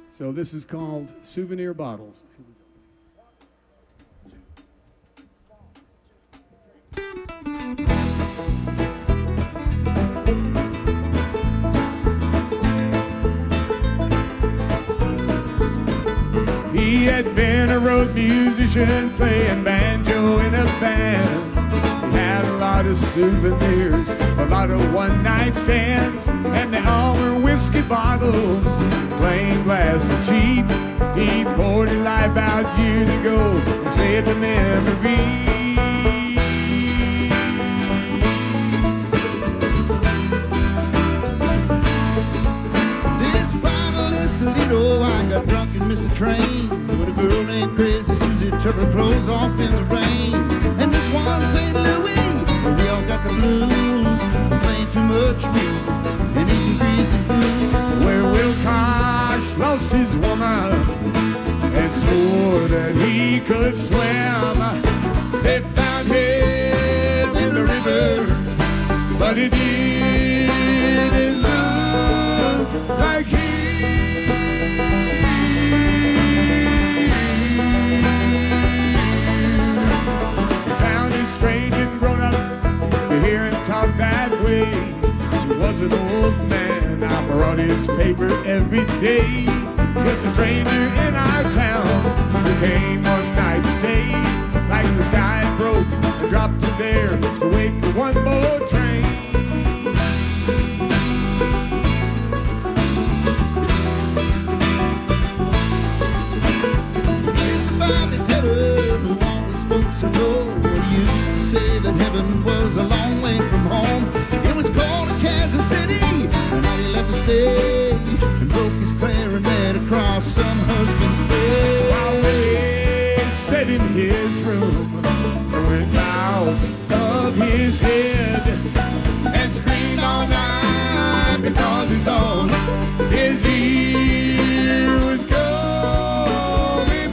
So this is called Souvenir Bottles. He had been a road musician playing banjo in a band. He had a lot of souvenirs, a lot of one-night stands, and they all were whiskey bottles, plain glass and cheap. He poured his life out years ago and saved the memory. This bottle is Toledo. I got drunk and missed the train with a girl named Crazy Susie. Took her clothes off in the rain. And this one St. Louis, we all got the blues, playing too much music and eating greasy food. Where Wilcox lost his woman and swore that he could swim. They found him in the river, but it didn't look like he. It sounded strange and grown up to hear him talk that way. He was an old man, I brought his paper every day. Just a stranger in our town who came one night to stay. Like the sky broke and dropped to there to wait for one more train. Mr. Bobby Taylor, who always spoke so low, used to say that heaven was a long way from home. It was called Kansas City, and he left the stage and broke his clarinet across some husband's face. While Willie sat in his room, went out of his head and screamed all night because he thought his ear was going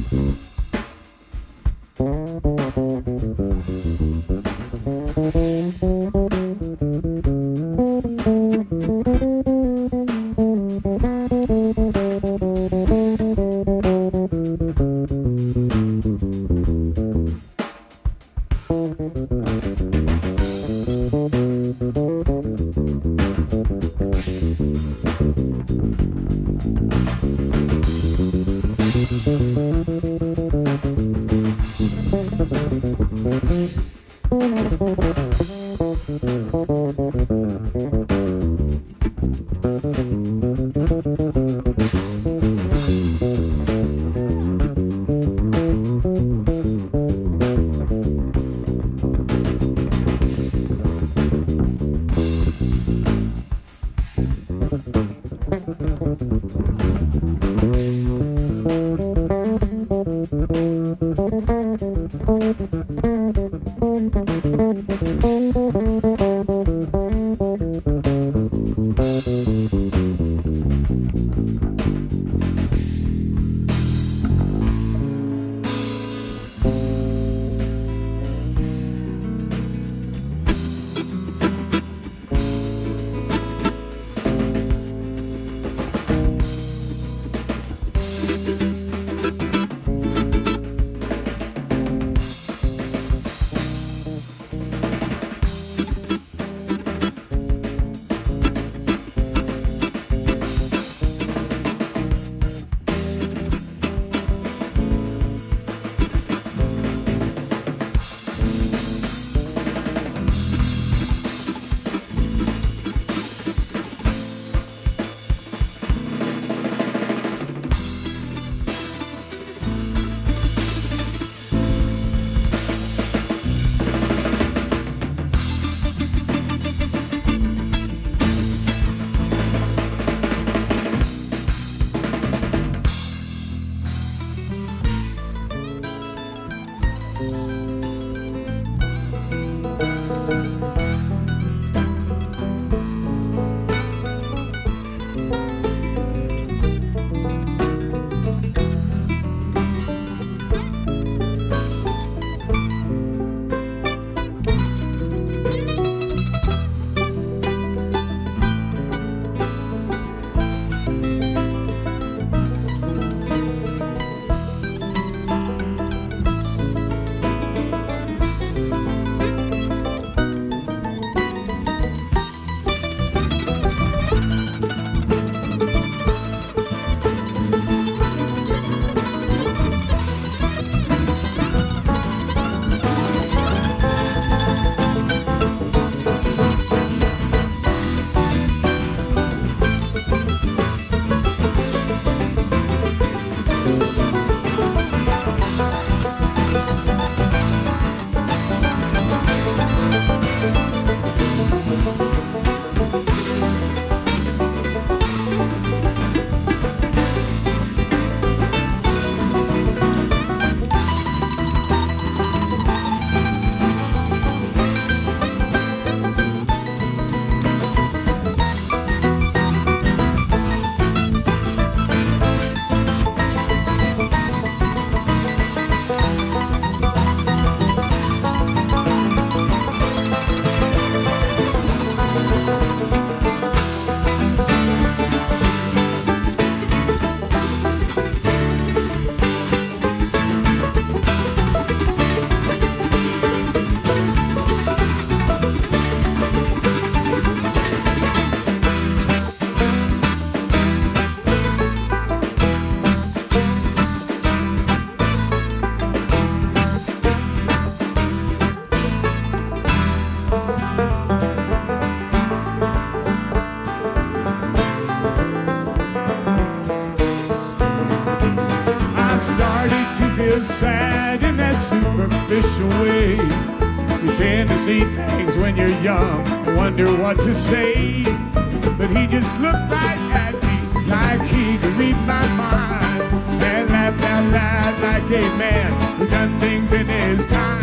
sad in that superficial way. You tend to see things when you're young and wonder what to say. But he just looked right at me like he could read my mind and laughed out loud like a man who done things in his time.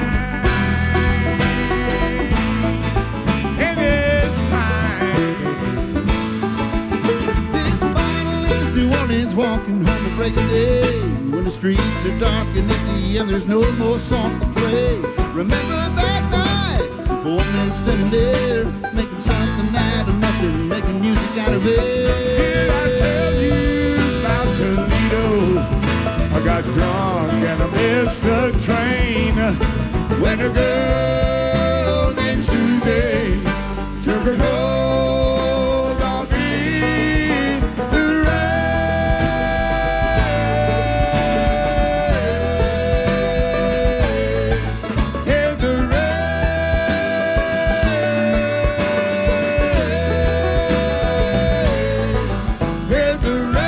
In his time. This bottle is New Orleans walking home to break a day. When the streets are dark and empty and there's no more songs to play. Remember that night, 4 men standing there, making something out of nothing, making music out of it. Did I tell you about Toledo? I got drunk and I missed the train when a girl named Susie took her clothes off in the rain. In the rain. In the rain.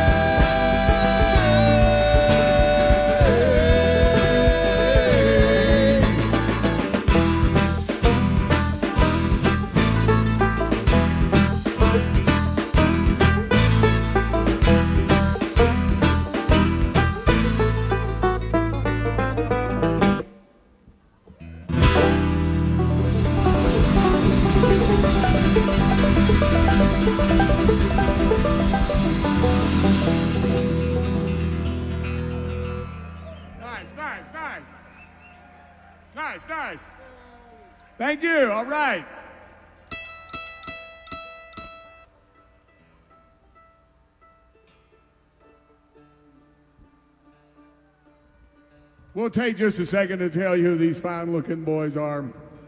Nice. Thank you. All right. We'll take just a second to tell you who these fine-looking boys are.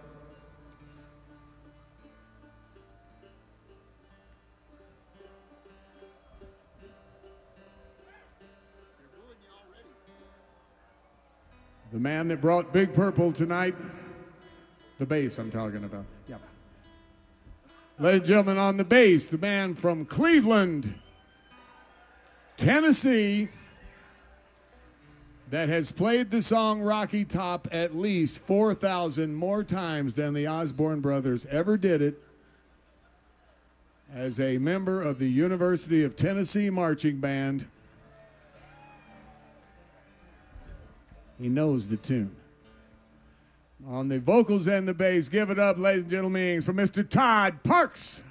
The man that brought Big Purple tonight, the bass I'm talking about. Yeah. Ladies and gentlemen, on the bass, the man from Cleveland, Tennessee, that has played the song Rocky Top at least 4,000 more times than the Osborne Brothers ever did it, as a member of the University of Tennessee Marching Band. He knows the tune. On the vocals and the bass, give it up, ladies and gentlemen, for Mr. Todd Parks.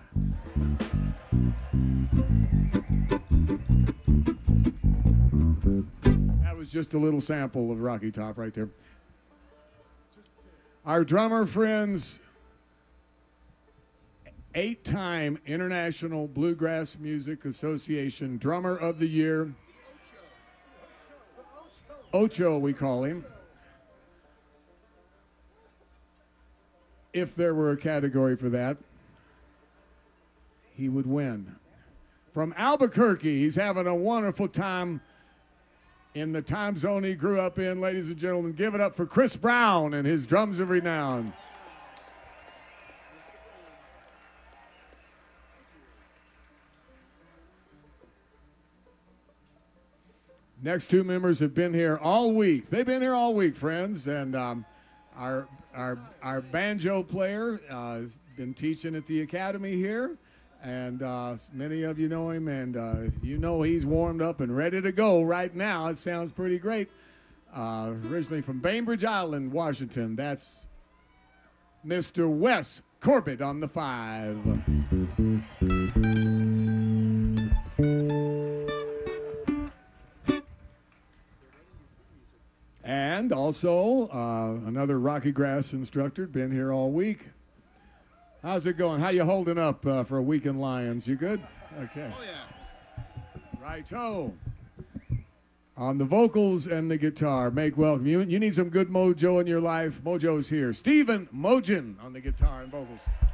That was just a little sample of Rocky Top right there. Our drummer friends, 8-time International Bluegrass Music Association Drummer of the Year. Ocho, we call him. If there were a category for that, he would win. From Albuquerque, he's having a wonderful time in the time zone he grew up in. Ladies and gentlemen, give it up for Chris Brown and his Drums of Renown. Next two members have been here all week. They've been here all week, friends. And our banjo player has been teaching at the academy here. And many of you know him, and you know he's warmed up and ready to go right now. It sounds pretty great. Originally from Bainbridge Island, Washington. That's Mr. Wes Corbett on the 5. And also another Rocky Grass instructor, been here all week. How's it going? How you holding up for a week in Lions? You good? Okay. Oh, yeah. Righto. On the vocals and the guitar, make welcome. You need some good mojo in your life. Mojo's here. Stephen Mogen on the guitar and vocals.